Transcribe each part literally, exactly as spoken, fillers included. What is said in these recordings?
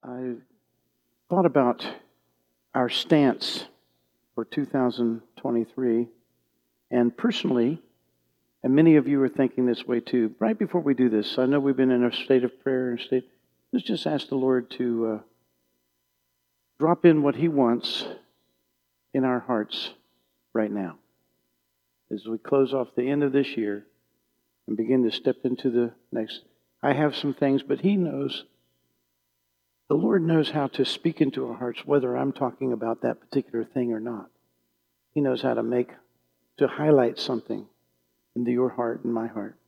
I thought about our stance for two thousand twenty-three, and personally, and many of you are thinking this way too. Right before we do this, I know we've been in a state of prayer and state. Let's just ask the Lord to uh, drop in what He wants in our hearts right now, as we close off the end of this year and begin to step into the next. I have some things, but He knows. The Lord knows how to speak into our hearts, whether I'm talking about that particular thing or not. He knows how to make, to highlight something into your heart and my heart.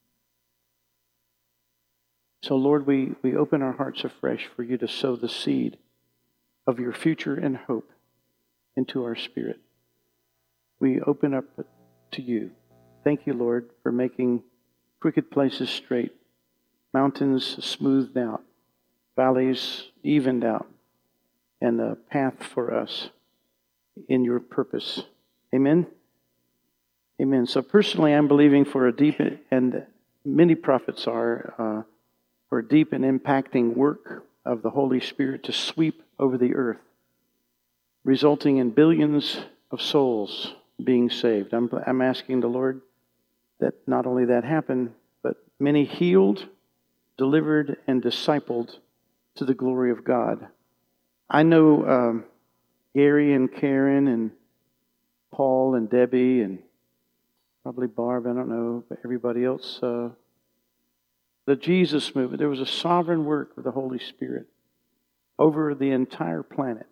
So, Lord, we, we open our hearts afresh for you to sow the seed of your future and hope into our spirit. We open up to you. Thank you, Lord, for making crooked places straight, mountains smoothed out, valleys evened out, and the path for us in your purpose. Amen? Amen. So personally, I'm believing for a deep, and many prophets are, uh, for a deep and impacting work of the Holy Spirit to sweep over the earth, resulting in billions of souls being saved. I'm, I'm asking the Lord that not only that happen, but many healed, delivered, and discipled to the glory of God. I know um, Gary and Karen and Paul and Debbie and probably Barb, I don't know, but everybody else. Uh, the Jesus movement, there was a sovereign work of the Holy Spirit over the entire planet.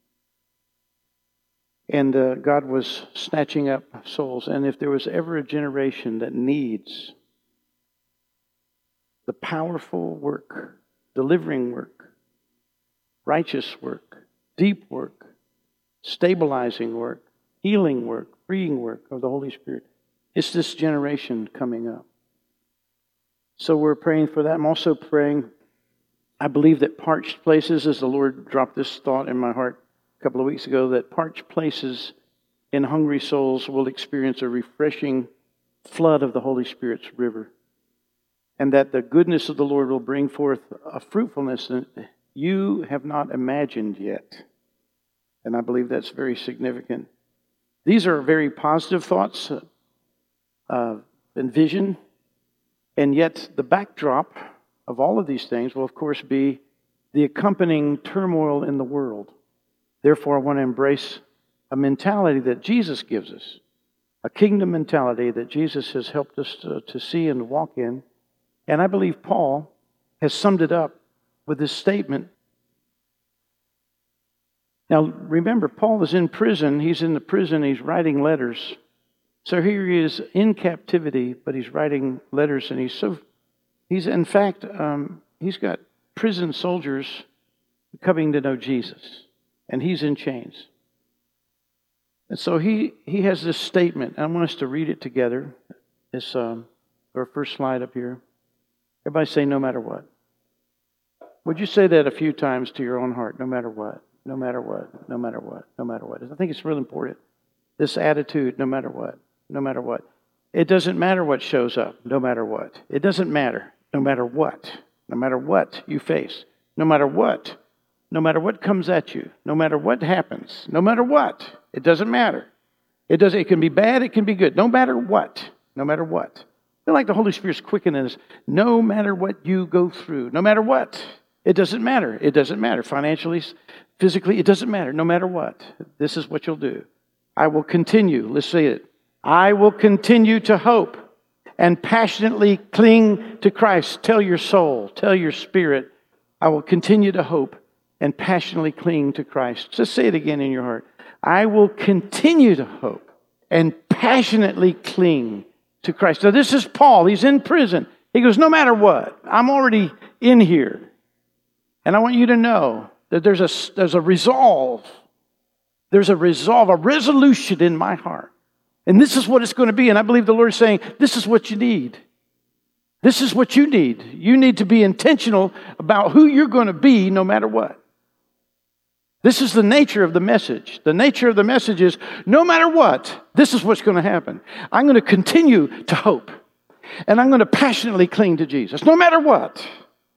And uh, God was snatching up souls. And if there was ever a generation that needs the powerful work, delivering work, righteous work, deep work, stabilizing work, healing work, freeing work of the Holy Spirit, it's this generation coming up. So we're praying for that. I'm also praying, I believe that parched places, as the Lord dropped this thought in my heart a couple of weeks ago, that parched places in hungry souls will experience a refreshing flood of the Holy Spirit's river. And that the goodness of the Lord will bring forth a fruitfulness that you have not imagined yet. And I believe that's very significant. These are very positive thoughts uh, and vision. And yet the backdrop of all of these things will, of course, be the accompanying turmoil in the world. Therefore, I want to embrace a mentality that Jesus gives us, a kingdom mentality that Jesus has helped us to, to see and walk in. And I believe Paul has summed it up with this statement. Now, remember, Paul is in prison. He's in the prison. He's writing letters. So here he is in captivity, but he's writing letters. And he's so, he's in fact, um, he's got prison soldiers coming to know Jesus. And he's in chains. And so he, he has this statement. I want us to read it together. It's um, our first slide up here. Everybody say, no matter what. Would you say that a few times to your own heart? No matter what, no matter what, no matter what, no matter what. I think it's really important. This attitude, no matter what, no matter what. It doesn't matter what shows up, no matter what. It doesn't matter, no matter what. No matter what you face, no matter what. No matter what comes at you, no matter what happens, no matter what. It doesn't matter. It does. It can be bad, it can be good. No matter what, no matter what. I feel like the Holy Spirit's quickening us. No matter what you go through, no matter what, it doesn't matter. It doesn't matter. Financially, physically, it doesn't matter. No matter what, this is what you'll do. I will continue. Let's say it. I will continue to hope and passionately cling to Christ. Tell your soul, tell your spirit, I will continue to hope and passionately cling to Christ. Just say it again in your heart. I will continue to hope and passionately cling to Christ. Now, this is Paul. He's in prison. He goes, no matter what, I'm already in here. And I want you to know that there's a, there's a resolve. There's a resolve, a resolution in my heart. And this is what it's going to be. And I believe the Lord is saying, this is what you need. This is what you need. You need to be intentional about who you're going to be no matter what. This is the nature of the message. The nature of the message is, no matter what, this is what's going to happen. I'm going to continue to hope. And I'm going to passionately cling to Jesus. No matter what.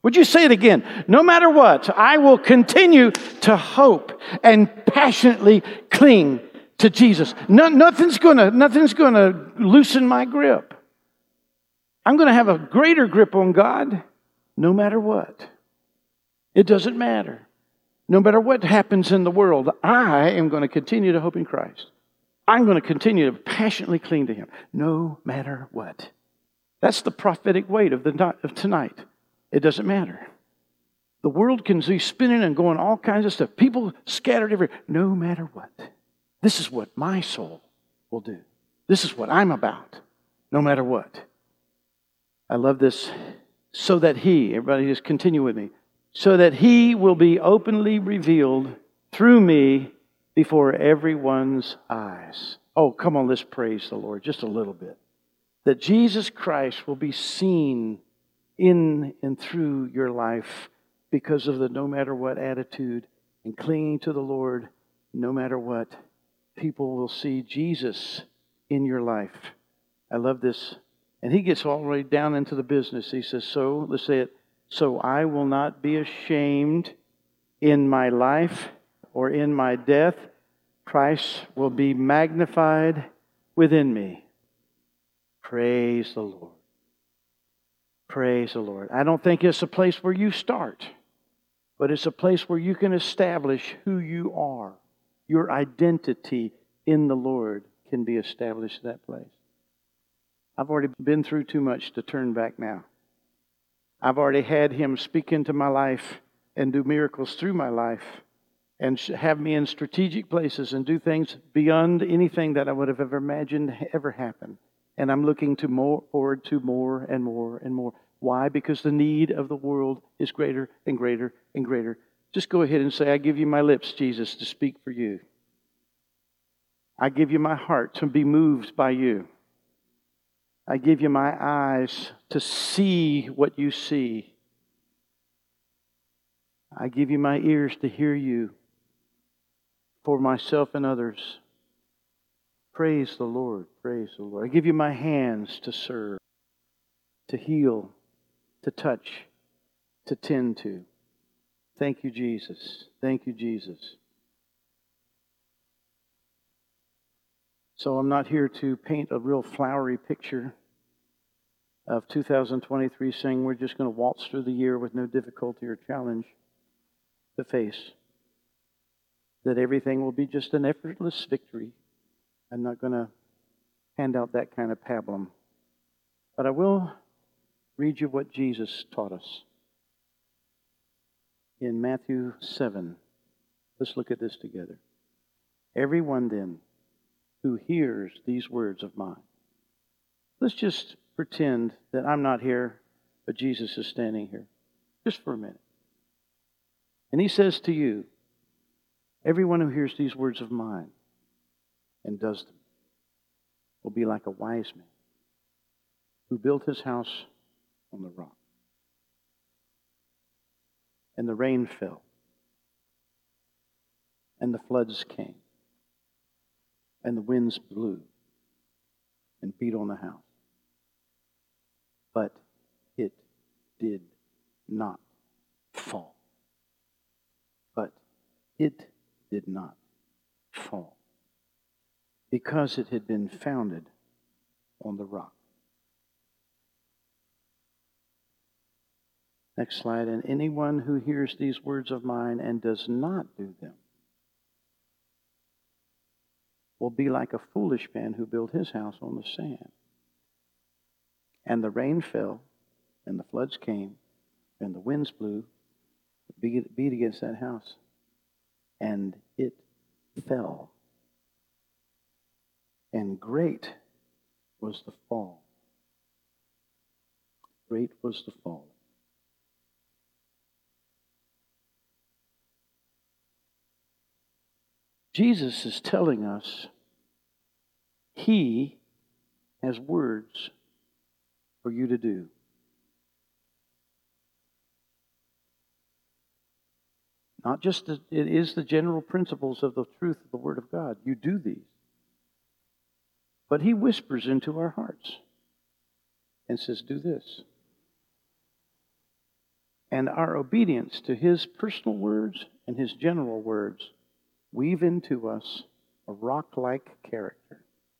Would you say it again? No matter what, I will continue to hope and passionately cling to Jesus. No, nothing's gonna, nothing's gonna loosen my grip. I'm gonna have a greater grip on God no matter what. It doesn't matter. No matter what happens in the world, I am going to continue to hope in Christ. I'm going to continue to passionately cling to Him, no matter what. That's the prophetic weight of, the, of tonight. It doesn't matter. The world can be spinning and going all kinds of stuff. People scattered everywhere. No matter what. This is what my soul will do. This is what I'm about, no matter what. I love this. So that He, everybody just continue with me, so that He will be openly revealed through me before everyone's eyes. Oh, come on, let's praise the Lord just a little bit. That Jesus Christ will be seen in and through your life because of the no matter what attitude and clinging to the Lord, no matter what. People will see Jesus in your life. I love this. And he gets all the way down into the business. He says, so, let's say it, so I will not be ashamed in my life or in my death. Christ will be magnified within me. Praise the Lord. Praise the Lord. I don't think it's a place where you start, but it's a place where you can establish who you are. Your identity in the Lord can be established in that place. I've already been through too much to turn back now. I've already had Him speak into my life and do miracles through my life and have me in strategic places and do things beyond anything that I would have ever imagined ever happen. And I'm looking to more forward to more and more and more. Why? Because the need of the world is greater and greater and greater. Just go ahead and say, I give you my lips, Jesus, to speak for you. I give you my heart to be moved by you. I give you my eyes to see what you see. I give you my ears to hear you for myself and others. Praise the Lord. Praise the Lord. I give you my hands to serve, to heal, to touch, to tend to. Thank you, Jesus. Thank you, Jesus. So I'm not here to paint a real flowery picture of two thousand twenty-three, saying we're just going to waltz through the year with no difficulty or challenge to face. That everything will be just an effortless victory. I'm not going to hand out that kind of pablum. But I will read you what Jesus taught us. In Matthew seven, let's look at this together. Everyone then who hears these words of mine. Let's just pretend that I'm not here, but Jesus is standing here. Just for a minute. And He says to you, everyone who hears these words of mine and does them will be like a wise man who built his house on the rock. And the rain fell, and the floods came, and the winds blew and beat on the house. But it did not fall. But it did not fall, because it had been founded on the rock. Next slide. And anyone who hears these words of mine and does not do them will be like a foolish man who built his house on the sand. And the rain fell, and the floods came, and the winds blew, beat, beat against that house, and it fell. And great was the fall. Great was the fall. Jesus is telling us He has words for you to do. Not just that it is the general principles of the truth of the Word of God. You do these. But He whispers into our hearts and says, do this. And our obedience to His personal words and His general words weave into us a rock-like character.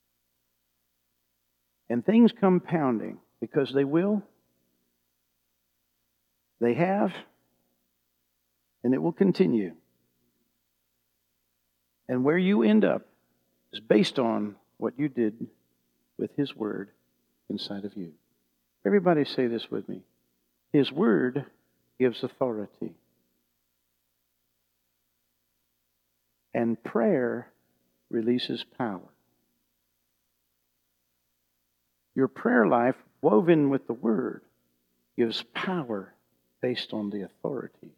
And things come pounding, because they will. They have. And it will continue. And where you end up is based on what you did with His Word inside of you. Everybody say this with me. His Word gives authority. And prayer releases power. Your prayer life, woven with the Word, gives power based on the authority.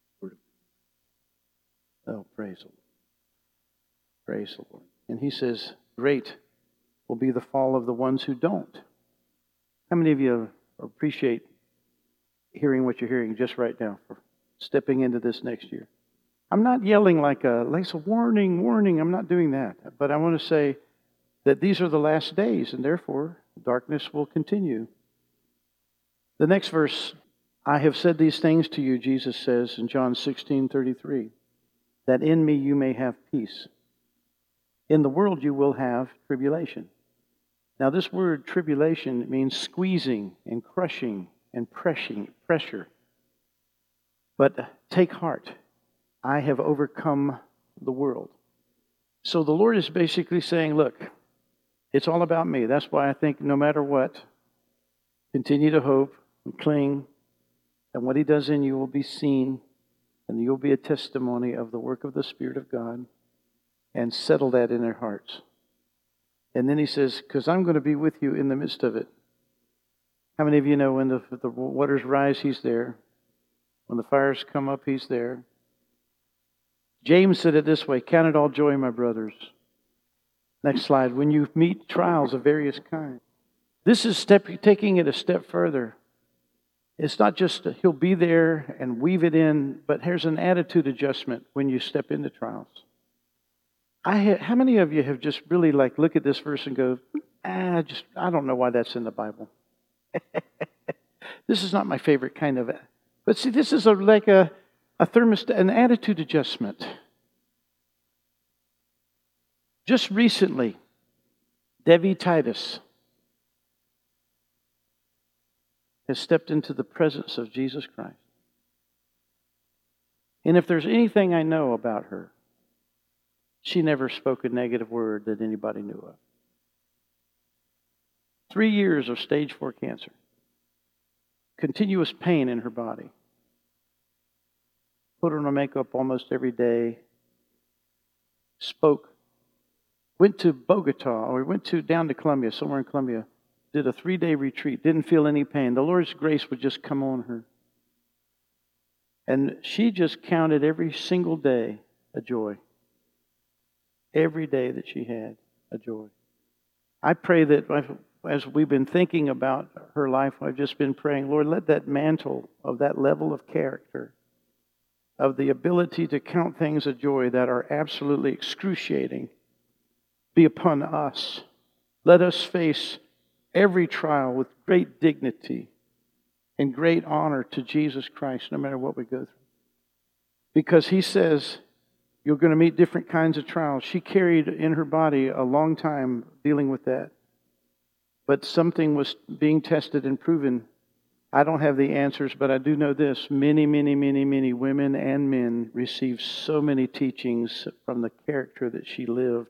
Oh, praise the Lord. Praise the Lord. And He says, great will be the fall of the ones who don't. How many of you appreciate hearing what you're hearing just right now for stepping into this next year? I'm not yelling like a, like a warning, warning. I'm not doing that. But I want to say that these are the last days, and therefore darkness will continue. The next verse, I have said these things to you, Jesus says in John sixteen thirty-three, that in me you may have peace. In the world you will have tribulation. Now this word tribulation means squeezing and crushing and pressing, pressure. But take heart, I have overcome the world. So the Lord is basically saying, look, it's all about me. That's why I think no matter what, continue to hope and cling, and what He does in you will be seen, and you'll be a testimony of the work of the Spirit of God, and settle that in their hearts. And then He says, because I'm going to be with you in the midst of it. How many of you know when the, the waters rise, He's there? When the fires come up, He's there. James said it this way, count it all joy, my brothers. Next slide. When you meet trials of various kinds. This is step, taking it a step further. It's not just He'll be there and weave it in, but here's an attitude adjustment when you step into trials. I ha- how many of you have just really like look at this verse and go, ah, just I don't know why that's in the Bible. This is not my favorite kind of. But see, this is a, like a, a thermostat, an attitude adjustment. Just recently, Debbie Titus has stepped into the presence of Jesus Christ. And if there's anything I know about her, she never spoke a negative word that anybody knew of. Three years of stage four cancer. Continuous pain in her body. Put her on makeup almost every day. Spoke. Went to Bogota, or went to down to Colombia, somewhere in Colombia. Did a three-day retreat. Didn't feel any pain. The Lord's grace would just come on her. And she just counted every single day a joy. Every day that she had a joy. I pray that as we've been thinking about her life, I've just been praying, Lord, let that mantle of that level of character, of the ability to count things a joy that are absolutely excruciating, be upon us. Let us face every trial with great dignity and great honor to Jesus Christ, no matter what we go through. Because He says, you're going to meet different kinds of trials. She carried in her body a long time dealing with that. But something was being tested and proven. I don't have the answers, but I do know this. Many, many, many, many women and men received so many teachings from the character that she lived.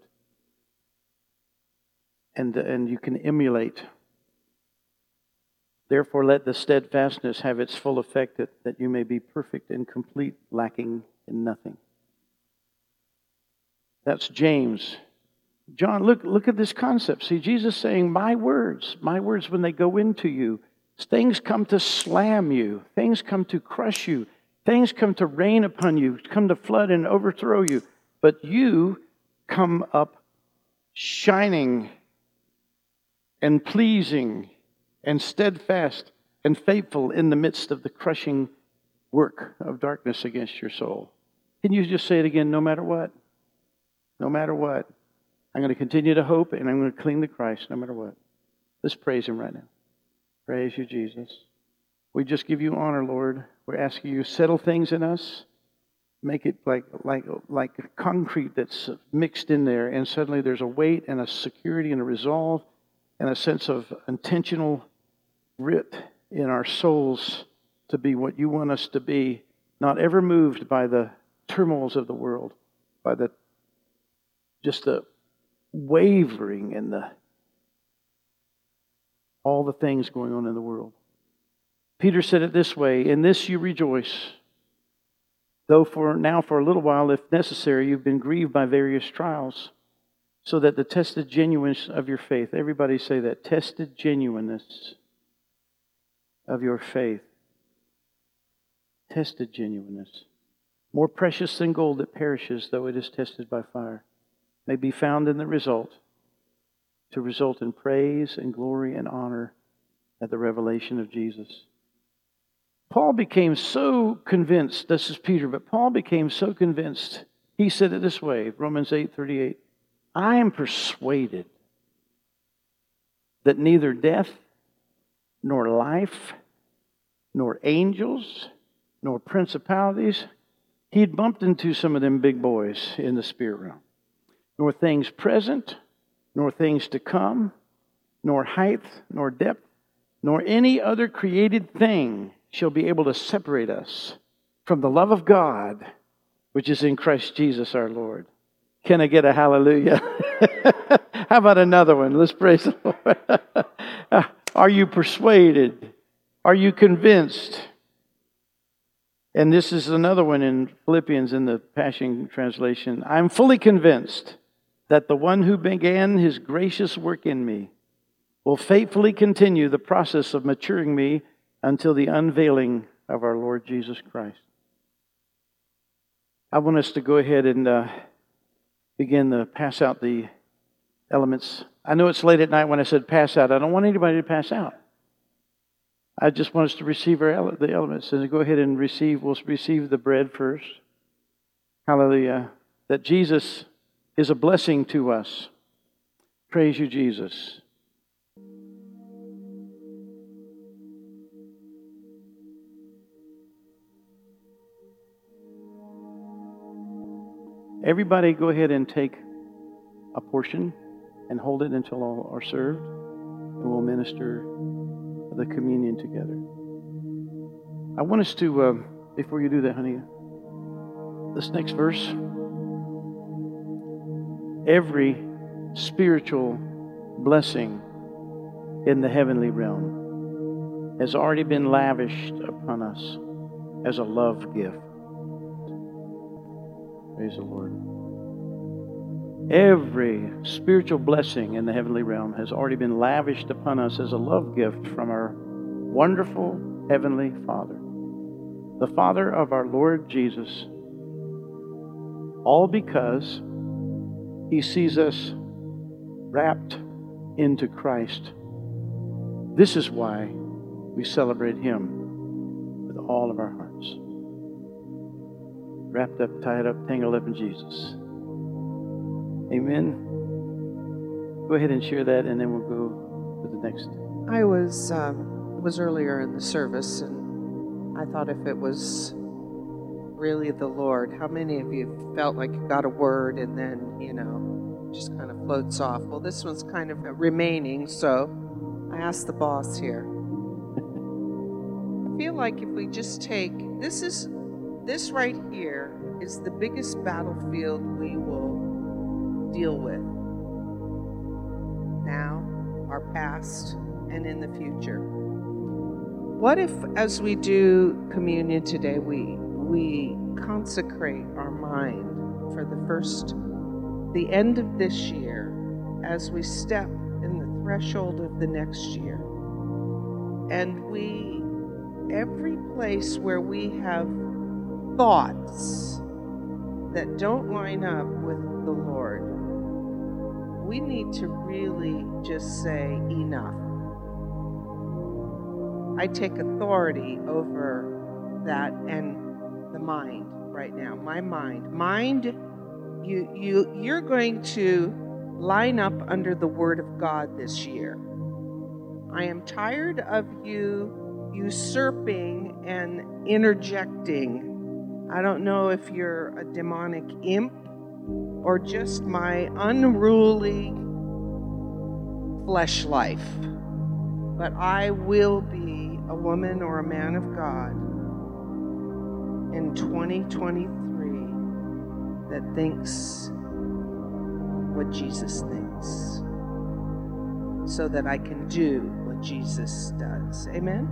And, and you can emulate. Therefore, let the steadfastness have its full effect, that, that you may be perfect and complete, lacking in nothing. That's James. John, look, look at this concept. See, Jesus saying, my words, my words when they go into you, things come to slam you. Things come to crush you. Things come to rain upon you, come to flood and overthrow you. But you come up shining and pleasing and steadfast and faithful in the midst of the crushing work of darkness against your soul. Can you just say it again, no matter what? No matter what, I'm going to continue to hope and I'm going to cling to Christ no matter what. Let's praise Him right now. Praise you, Jesus. We just give you honor, Lord. We're asking you to settle things in us. Make it like like like concrete that's mixed in there, and suddenly there's a weight and a security and a resolve and a sense of intentional grit in our souls to be what you want us to be, not ever moved by the turmoils of the world, by the just the wavering and the all the things going on in the world. Peter said it this way, "In this you rejoice, though for now for a little while, if necessary, you've been grieved by various trials, so that the tested genuineness of your faith," everybody say that, tested genuineness of your faith. Tested genuineness. More precious than gold that perishes, though it is tested by fire, may be found in the result, to result in praise and glory and honor at the revelation of Jesus. Paul became so convinced, this is Peter, but Paul became so convinced, he said it this way, Romans eight thirty-eight, "I am persuaded that neither death, nor life, nor angels, nor principalities," he'd bumped into some of them big boys in the spirit realm, "nor things present, nor things to come, nor height, nor depth, nor any other created thing shall be able to separate us from the love of God, which is in Christ Jesus our Lord." Can I get a hallelujah? How about another one? Let's praise the Lord. Are you persuaded? Are you convinced? And this is another one in Philippians in the Passion Translation. "I'm fully convinced that the one who began his gracious work in me will faithfully continue the process of maturing me until the unveiling of our Lord Jesus Christ." I want us to go ahead and uh, begin to pass out the elements. I know it's late at night when I said pass out. I don't want anybody to pass out. I just want us to receive our ele- the elements. And go ahead and receive. We'll receive the bread first. Hallelujah. That Jesus is a blessing to us. Praise you, Jesus. Everybody go ahead and take a portion and hold it until all are served. And we'll minister the communion together. I want us to, uh, before you do that, honey, this next verse. Every spiritual blessing in the heavenly realm has already been lavished upon us as a love gift. Praise the Lord. Every spiritual blessing in the heavenly realm has already been lavished upon us as a love gift from our wonderful Heavenly Father, the Father of our Lord Jesus, all because He sees us wrapped into Christ. This is why we celebrate Him with all of our hearts. Wrapped up, tied up, tangled up in Jesus. Amen. Go ahead and share that, and then we'll go to the next. I was um, was earlier in the service, and I thought if it was really the Lord, how many of you felt like you got a word and then, you know, just kind of floats off? Well, this one's kind of remaining, so I asked the boss here. I feel like if we just take, this is, this right here is the biggest battlefield we will deal with now, our past, and in the future. What if, as we do communion today, we we consecrate our mind for the first, the end of this year, as we step in the threshold of the next year, and we, every place where we have thoughts that don't line up with the Lord, we need to really just say enough. I take authority over that and the mind right now. My mind. Mind, you, you, you're going to line up under the Word of God this year. I am tired of you usurping and interjecting. I don't know if you're a demonic imp or just my unruly flesh life, but I will be a woman or a man of God in twenty twenty-three that thinks what Jesus thinks, so that I can do what Jesus does. Amen?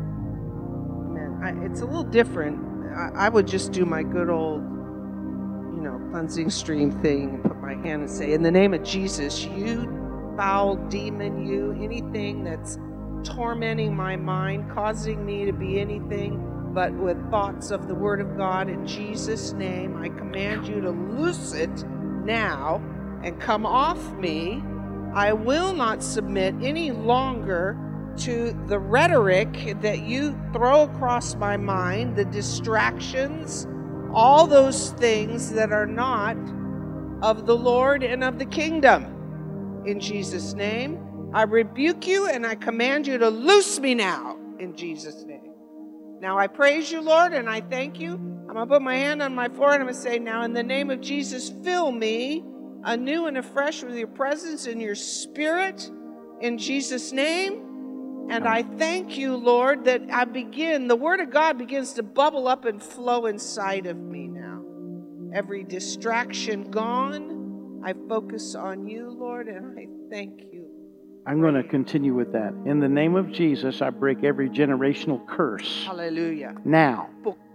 Amen. I, it's a little different. I, I would just do my good old, you know, cleansing stream thing and put my hand and say, in the name of Jesus, you foul demon, you, anything that's tormenting my mind, causing me to be anything but with thoughts of the Word of God, in Jesus' name, I command you to loose it now and come off me. I will not submit any longer to the rhetoric that you throw across my mind, the distractions, all those things that are not of the Lord and of the kingdom. In Jesus' name, I rebuke you and I command you to loose me now, in Jesus' name. Now I praise you, Lord, and I thank you. I'm going to put my hand on my forehead and I'm going to say, now in the name of Jesus, fill me anew and afresh with your presence and your spirit, in Jesus' name. And I thank you, Lord, that I begin, the Word of God begins to bubble up and flow inside of me now. Every distraction gone. I focus on you, Lord, and I thank you. I'm going to continue with that. In the name of Jesus, I break every generational curse. Hallelujah. Now,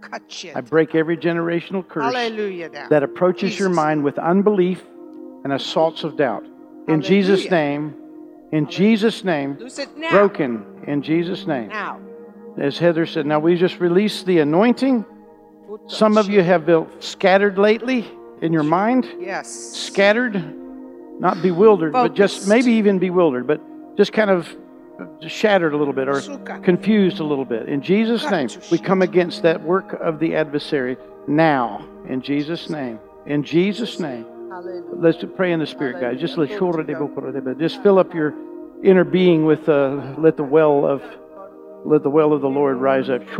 I break every generational curse Hallelujah now. that approaches Jesus. your mind with unbelief and assaults of doubt. In Hallelujah. Jesus' name, in Hallelujah. Jesus' name, Loose it now. broken in Jesus' name. Now. As Heather said, now we just released the anointing. Some of you have been scattered lately in your mind. Yes. Scattered. Not bewildered, Focused. but just maybe even bewildered, but just kind of shattered a little bit or confused a little bit. In Jesus' name, we come against that work of the adversary now. In Jesus' name. In Jesus' name. Hallelujah. Let's pray in the Spirit, guys. Just let just fill up your inner being with uh, let the well of let the well of the Lord rise up.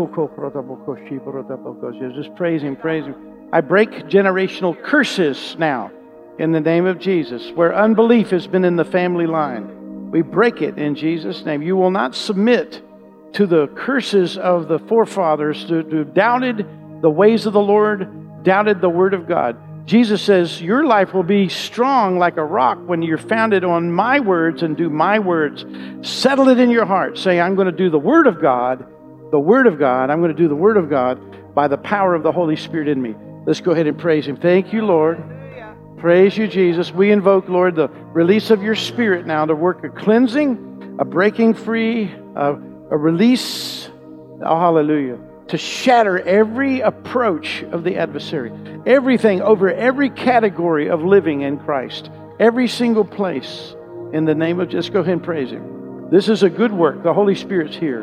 Just praise Him, praise Him. I break generational curses now. In the name of Jesus, where unbelief has been in the family line, we break it in Jesus' name. You will not submit to the curses of the forefathers who, who doubted the ways of the Lord, doubted the Word of God. Jesus says, your life will be strong like a rock when you're founded on my words and do my words. Settle it in your heart. Say, I'm going to do the Word of God, the Word of God. I'm going to do the Word of God by the power of the Holy Spirit in me. Let's go ahead and praise Him. Thank you, Lord. Praise you, Jesus. We invoke, Lord, the release of your Spirit now to work a cleansing, a breaking free, a, a release, oh, hallelujah, to shatter every approach of the adversary. Everything over every category of living in Christ. Every single place in the name of, just go ahead and praise Him. This is a good work. The Holy Spirit's here.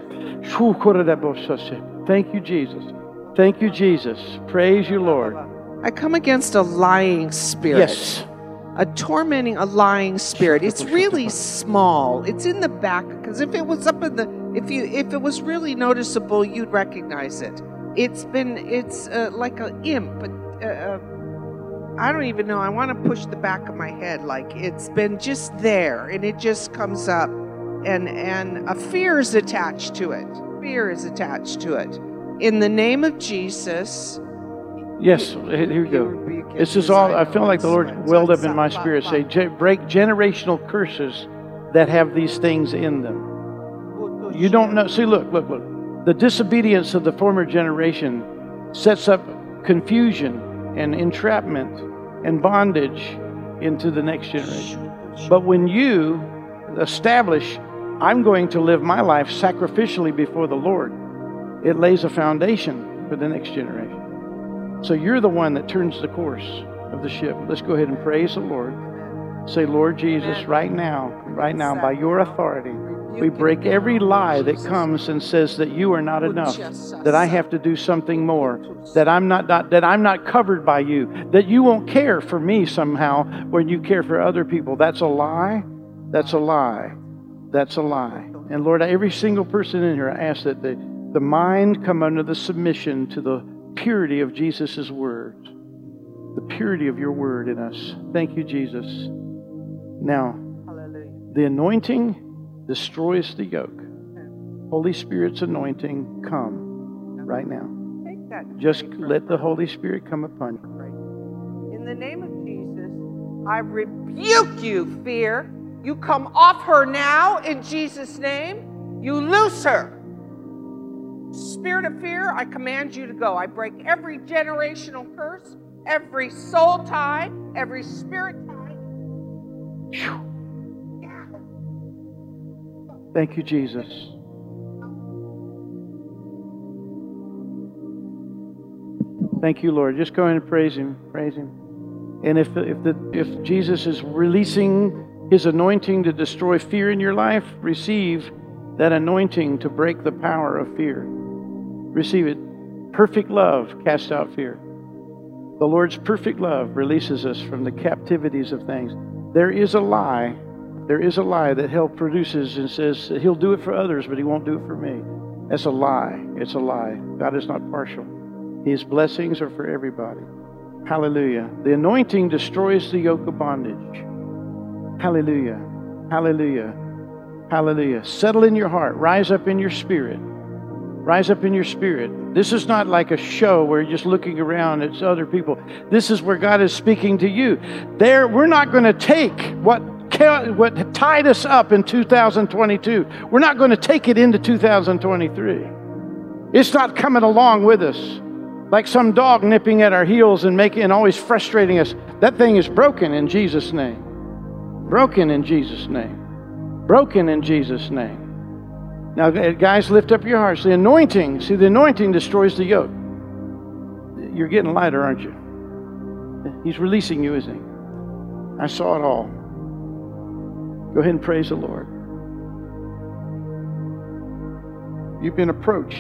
Thank you, Jesus. Thank you, Jesus. Praise you, Lord. I come against a lying spirit. Yes. A tormenting, a lying spirit. It's really small. It's in the back, because if it was up in the, if you, if it was really noticeable, you'd recognize it. It's been, it's uh, like an imp. Uh, uh, I don't even know. I want to push the back of my head. Like it's been just there, and it just comes up, and and a fear is attached to it. Fear is attached to it. In the name of Jesus. Yes, here we go. This is all, I feel like the Lord welled up in my spirit. Say, break generational curses that have these things in them. You don't know. See, look, look, look. The disobedience of the former generation sets up confusion and entrapment and bondage into the next generation. But when you establish, I'm going to live my life sacrificially before the Lord, it lays a foundation for the next generation. So you're the one that turns the course of the ship. Let's go ahead and praise the Lord. Say, Lord Jesus, right now, right now, by your authority, we break every lie that comes and says that you are not enough, that I have to do something more, that I'm not, not that I'm not covered by you, that you won't care for me somehow when you care for other people. That's a lie. That's a lie. That's a lie. And Lord, every single person in here, I ask that the the mind come under the submission to the purity of Jesus' words, the purity of your word in us. Thank you, Jesus. Now, Hallelujah. the anointing destroys the yoke. Holy Spirit's anointing come right now. Take that. Just let the Holy Spirit come upon you. In the name of Jesus, I rebuke you, fear. You come off her now in Jesus' name. You loose her. Spirit of fear, I command you to go. I break every generational curse, every soul tie, every spirit tie. Thank you, Jesus. Thank you, Lord. Just go ahead and praise Him. Praise Him. And if the, if the if Jesus is releasing His anointing to destroy fear in your life, receive that anointing to break the power of fear. Receive it. Perfect love casts out fear. The Lord's perfect love releases us from the captivities of things. There is a lie. There is a lie that hell produces and says that He'll do it for others, but He won't do it for me. That's a lie. It's a lie. God is not partial. His blessings are for everybody. Hallelujah. The anointing destroys the yoke of bondage. Hallelujah. Hallelujah. Hallelujah. Settle in your heart. Rise up in your spirit. Rise up in your spirit. This is not like a show where you're just looking around at other people. This is where God is speaking to you. There, we're not going to take what what tied us up in two thousand twenty-two. We're not going to take it into two thousand twenty-three. It's not coming along with us like some dog nipping at our heels and making and always frustrating us. That thing is broken in Jesus' name. Broken in Jesus' name. Broken in Jesus' name. Now, guys, lift up your hearts. The anointing, see, the anointing destroys the yoke. You're getting lighter, aren't you? He's releasing you, isn't He? I saw it all. Go ahead and praise the Lord. You've been approached,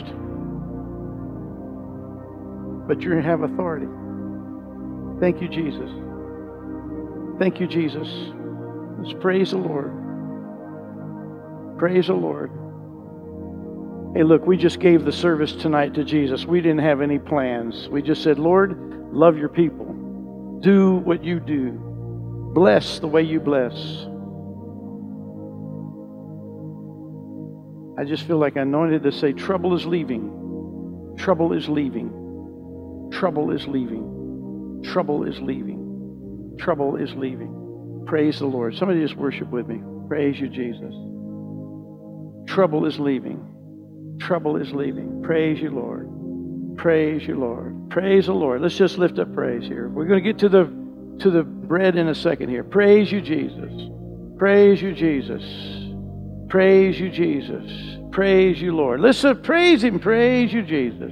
but you have authority. Thank you, Jesus. Thank you, Jesus. Let's praise the Lord. Praise the Lord. Hey, look, we just gave the service tonight to Jesus. We didn't have any plans. We just said, Lord, love your people. Do what you do. Bless the way you bless. I just feel like I anointed to say, trouble is leaving. Trouble is leaving. Trouble is leaving. Trouble is leaving. Trouble is leaving. Praise the Lord. Somebody just worship with me. Praise you, Jesus. Trouble is leaving. Trouble is leaving. Praise you, Lord. Praise you, Lord. Praise the Lord. Let's just lift up praise here. We're going to get to the to the bread in a second here. Praise you, Jesus. Praise you, Jesus. Praise you, Jesus. Praise you, Lord. Listen, praise Him. Praise you, Jesus.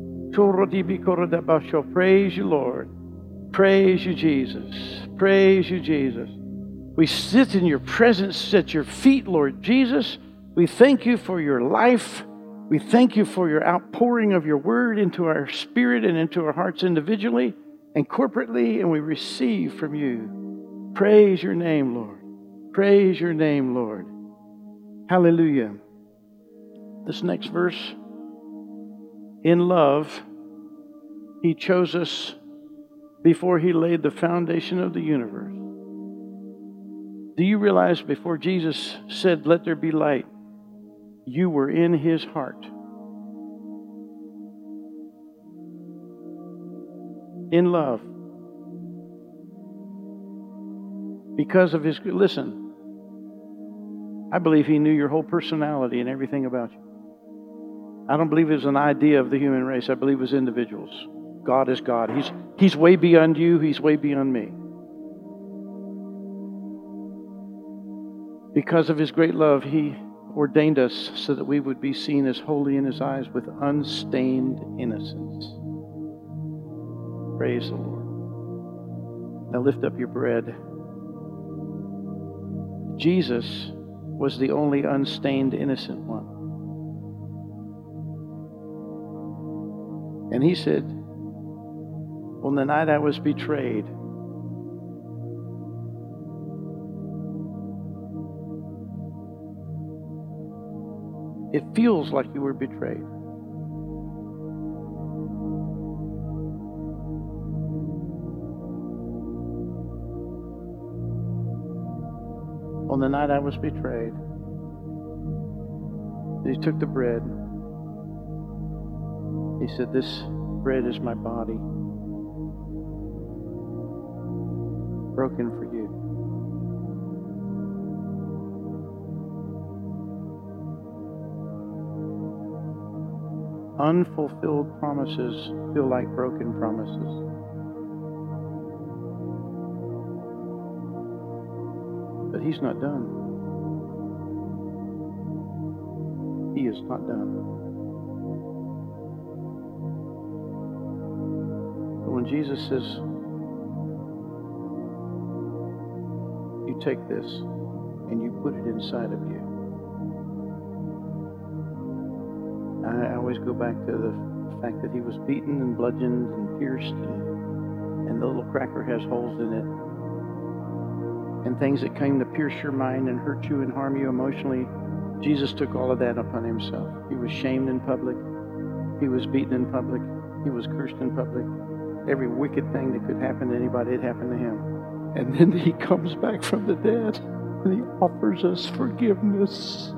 Praise you, Lord. Praise you, Jesus. Praise you, Jesus. We sit in your presence at your feet, Lord Jesus. We thank you for your life. We thank you for your outpouring of your word into our spirit and into our hearts individually and corporately, and we receive from you. Praise your name, Lord. Praise your name, Lord. Hallelujah. This next verse. In love, He chose us before He laid the foundation of the universe. Do you realize before Jesus said, let there be light, you were in His heart? In love. Because of His, listen, I believe He knew your whole personality and everything about you. I don't believe it was an idea of the human race. I believe it was individuals. God is God. He's, he's way beyond you. He's way beyond me. Because of His great love, He ordained us so that we would be seen as holy in His eyes with unstained innocence. Praise the Lord. Now lift up your bread. Jesus was the only unstained innocent one. And He said, on the night I was betrayed, it feels like you were betrayed. On the night I was betrayed, he took the bread. He said, this bread is my body, broken for you. Unfulfilled promises feel like broken promises. But he's not done. He is not done. But when Jesus says, you take this and you put it inside of you, I always go back to the fact that he was beaten and bludgeoned and pierced, and, and the little cracker has holes in it. And things that came to pierce your mind and hurt you and harm you emotionally, Jesus took all of that upon himself. He was shamed in public. He was beaten in public. He was cursed in public. Every wicked thing that could happen to anybody, it happened to him. And then he comes back from the dead and he offers us forgiveness.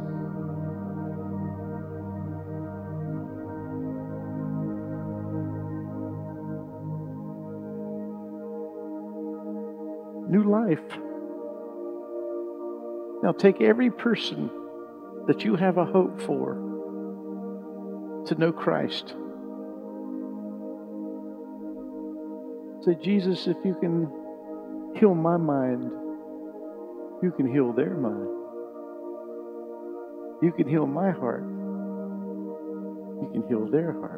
New life. Now take every person that you have a hope for to know Christ. Say, Jesus, if you can heal my mind, you can heal their mind. You can heal my heart. You can heal their heart.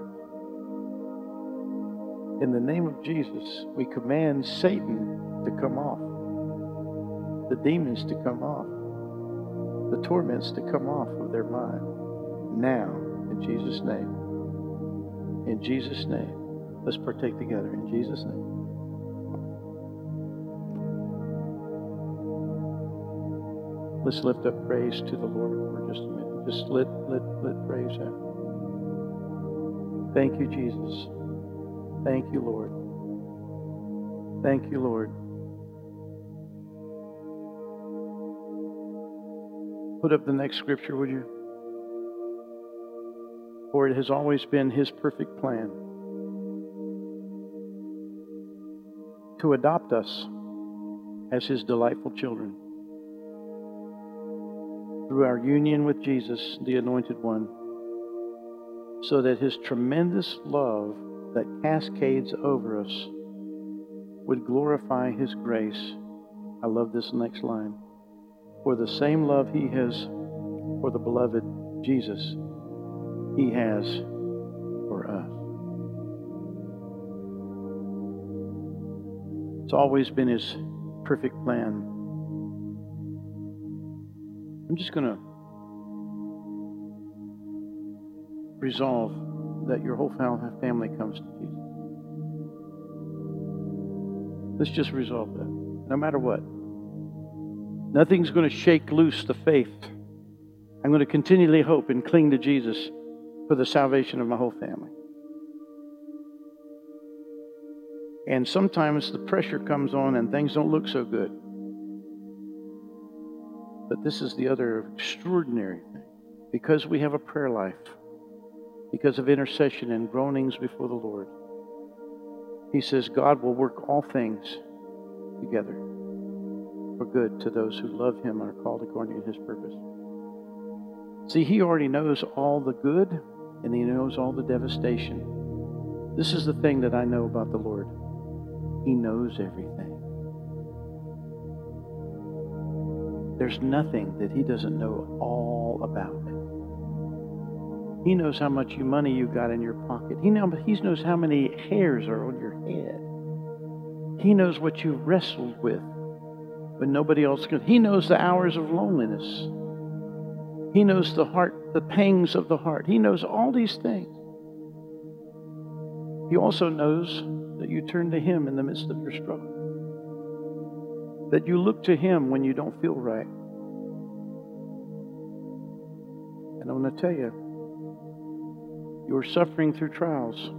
In the name of Jesus, we command Satan to come off, the demons to come off, the torments to come off of their mind. Now, in Jesus' name. In Jesus' name. Let's partake together. In Jesus' name. Let's lift up praise to the Lord for just a minute. Just let, let, let praise out. Thank you, Jesus. Thank you, Lord. Thank you, Lord. Put up the next scripture, would you? For it has always been his perfect plan to adopt us as his delightful children through our union with Jesus, the Anointed One, so that his tremendous love that cascades over us would glorify his grace. I love this next line. For the same love he has for the beloved Jesus, he has for us. It's always been his perfect plan. I'm just going to resolve that your whole family comes to Jesus. Let's just resolve that. No matter what. Nothing's going to shake loose the faith. I'm going to continually hope and cling to Jesus for the salvation of my whole family. And sometimes the pressure comes on and things don't look so good. But this is the other extraordinary thing. Because we have a prayer life, because of intercession and groanings before the Lord, he says God will work all things together for good to those who love him and are called according to his purpose. See, he already knows all the good and he knows all the devastation. This is the thing that I know about the Lord. He knows everything. There's nothing that he doesn't know all about. He knows how much money you got in your pocket. He knows, he knows how many hairs are on your head. He knows what you wrestled with when nobody else could. He knows the hours of loneliness. He knows the heart, the pangs of the heart. He knows all these things. He also knows that you turn to him in the midst of your struggle. That you look to him when you don't feel right. And I want to tell you, your suffering through trials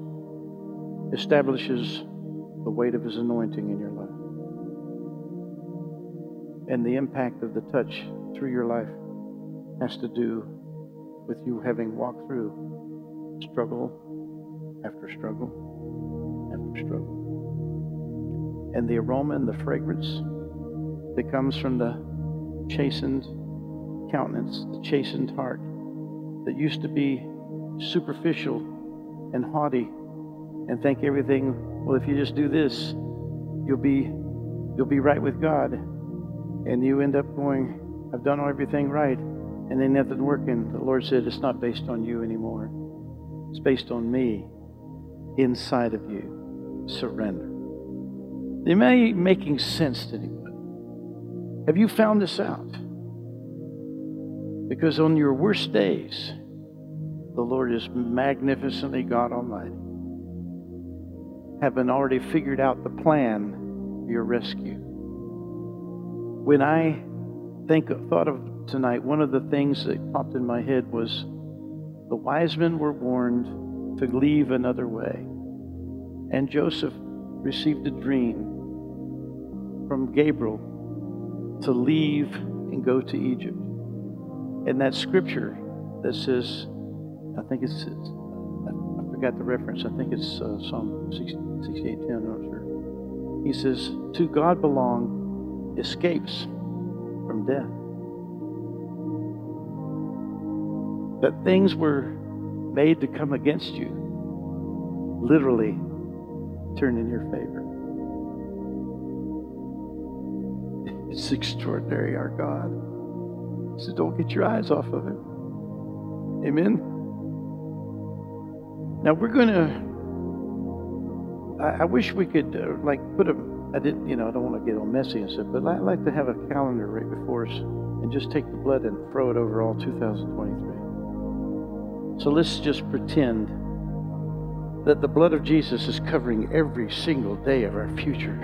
establishes the weight of his anointing in your life. And the impact of the touch through your life has to do with you having walked through struggle after struggle after struggle. And the aroma and the fragrance that comes from the chastened countenance, the chastened heart that used to be superficial and haughty and think everything, well, if you just do this, you'll be you'll be right with God. And you end up going, I've done everything right, and then nothing working. The Lord said, it's not based on you anymore. It's based on me inside of you. Surrender. Am I making sense to anybody? Have you found this out? Because on your worst days, the Lord is magnificently God Almighty, having already figured out the plan for your rescue. When I think thought of tonight, one of the things that popped in my head was the wise men were warned to leave another way. And Joseph received a dream from Gabriel to leave and go to Egypt. And that scripture that says, I think it's, it's I forgot the reference, I think it's uh, Psalm sixty-eight ten, I'm not sure. He says, to God belong escapes from death. That things were made to come against you literally turned in your favor. It's extraordinary, our God. So don't get your eyes off of Him. Amen? Now we're going to, I, I wish we could uh, like put a, I didn't, you know, I don't want to get all messy and stuff, but I'd like to have a calendar right before us and just take the blood and throw it over all two thousand twenty-three. So let's just pretend that the blood of Jesus is covering every single day of our future.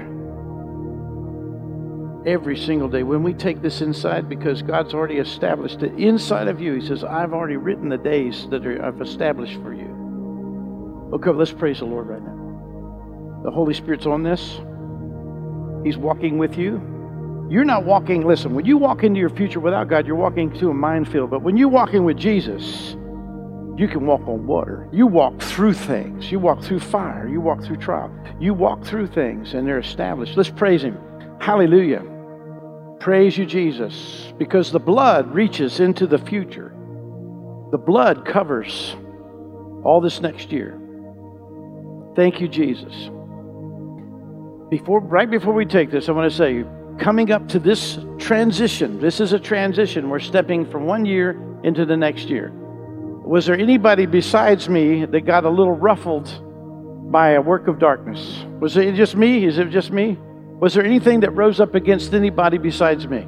Every single day. When we take this inside, because God's already established it inside of you, He says, I've already written the days that are, I've established for you. Okay, let's praise the Lord right now. The Holy Spirit's on this. He's walking with you. You're not walking, listen, when you walk into your future without God, you're walking to a minefield. But when you're walking with Jesus, you can walk on water. You walk through things. You walk through fire. You walk through trial. You walk through things, and they're established. Let's praise Him. Hallelujah. Praise you, Jesus, because the blood reaches into the future. The blood covers all this next year. Thank you, Jesus. Before, right before we take this, I want to say, coming up to this transition, this is a transition. We're stepping from one year into the next year. Was there anybody besides me that got a little ruffled by a work of darkness? Was it just me? Is it just me? Was there anything that rose up against anybody besides me?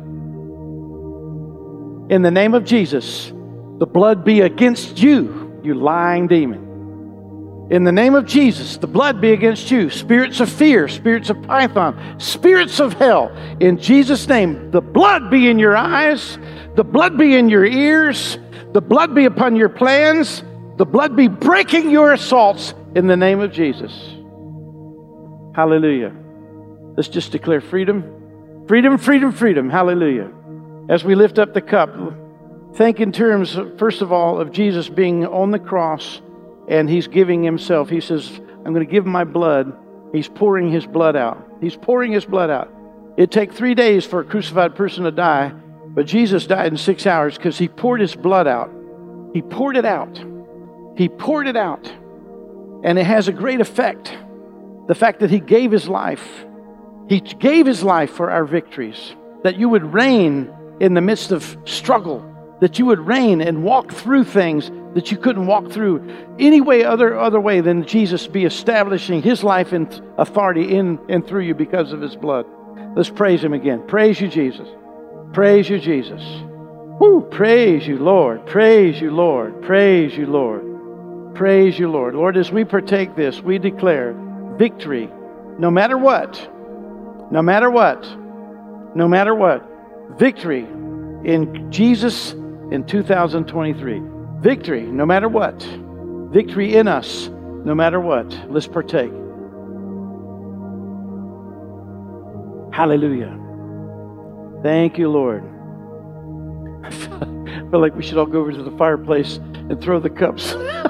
In the name of Jesus, the blood be against you, you lying demon. In the name of Jesus, the blood be against you. Spirits of fear, spirits of python, spirits of hell. In Jesus' name, the blood be in your eyes. The blood be in your ears. The blood be upon your plans. The blood be breaking your assaults in the name of Jesus. Hallelujah. Let's just declare freedom. Freedom, freedom, freedom. Hallelujah. As we lift up the cup, think in terms, first of all, of Jesus being on the cross. And He's giving Himself. He says, I'm going to give my blood. He's pouring His blood out. He's pouring His blood out. It'd take three days for a crucified person to die, but Jesus died in six hours because He poured His blood out. He poured it out. He poured it out. And it has a great effect. The fact that He gave His life. He gave His life for our victories. That you would reign in the midst of struggle. That you would reign and walk through things that you couldn't walk through any way other other way than Jesus be establishing His life and authority in and through you because of His blood. Let's praise Him again. Praise you, Jesus. Praise you, Jesus. Woo! Praise you, Lord. Praise you, Lord. Praise you, Lord. Praise you, Lord. Lord, as we partake this, we declare victory no matter what. No matter what. No matter what. Victory in Jesus in two thousand twenty-three. Victory, no matter what. Victory in us, no matter what. Let's partake. Hallelujah. Thank you, Lord. I feel like we should all go over to the fireplace and throw the cups.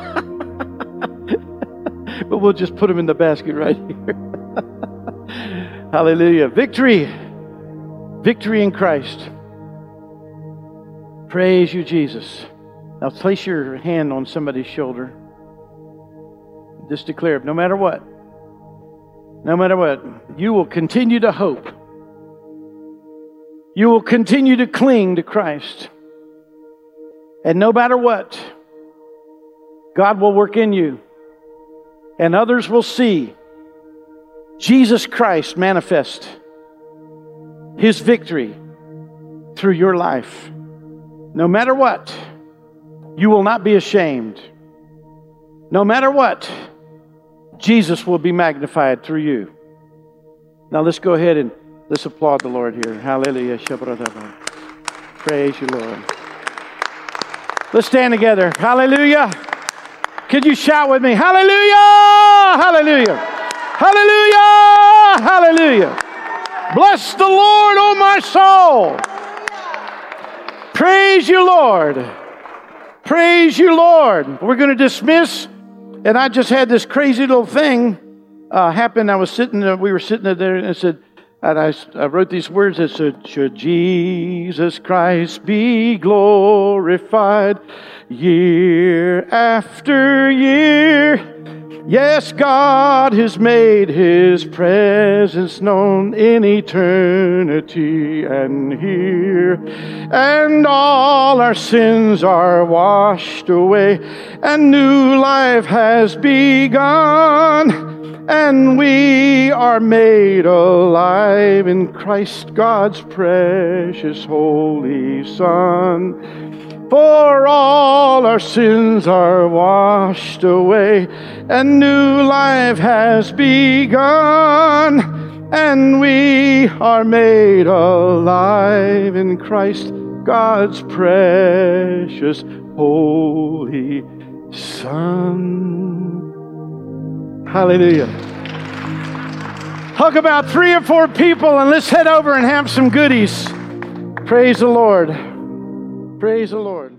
But we'll just put them in the basket right here. Hallelujah. Victory. Victory in Christ. Praise you, Jesus. Now place your hand on somebody's shoulder. Just declare, no matter what, no matter what, you will continue to hope. You will continue to cling to Christ. And no matter what, God will work in you. And others will see Jesus Christ manifest His victory through your life. No matter what, you will not be ashamed. No matter what, Jesus will be magnified through you. Now let's go ahead and let's applaud the Lord here. Hallelujah. Praise you, Lord. Let's stand together. Hallelujah. Could you shout with me? Hallelujah! Hallelujah! Hallelujah! Hallelujah! Bless the Lord, oh my soul! Praise you, Lord! Praise you, Lord! We're going to dismiss, and I just had this crazy little thing uh, happen. I was sitting there, we were sitting there, and it said, and I, I wrote these words that said, should Jesus Christ be glorified year after year? Yes, God has made His presence known in eternity and here. And all our sins are washed away, and new life has begun. And we are made alive in Christ, God's precious holy Son. For all our sins are washed away, and new life has begun. And we are made alive in Christ, God's precious holy Son. Hallelujah. Hug about three or four people and let's head over and have some goodies. Praise the Lord. Praise the Lord.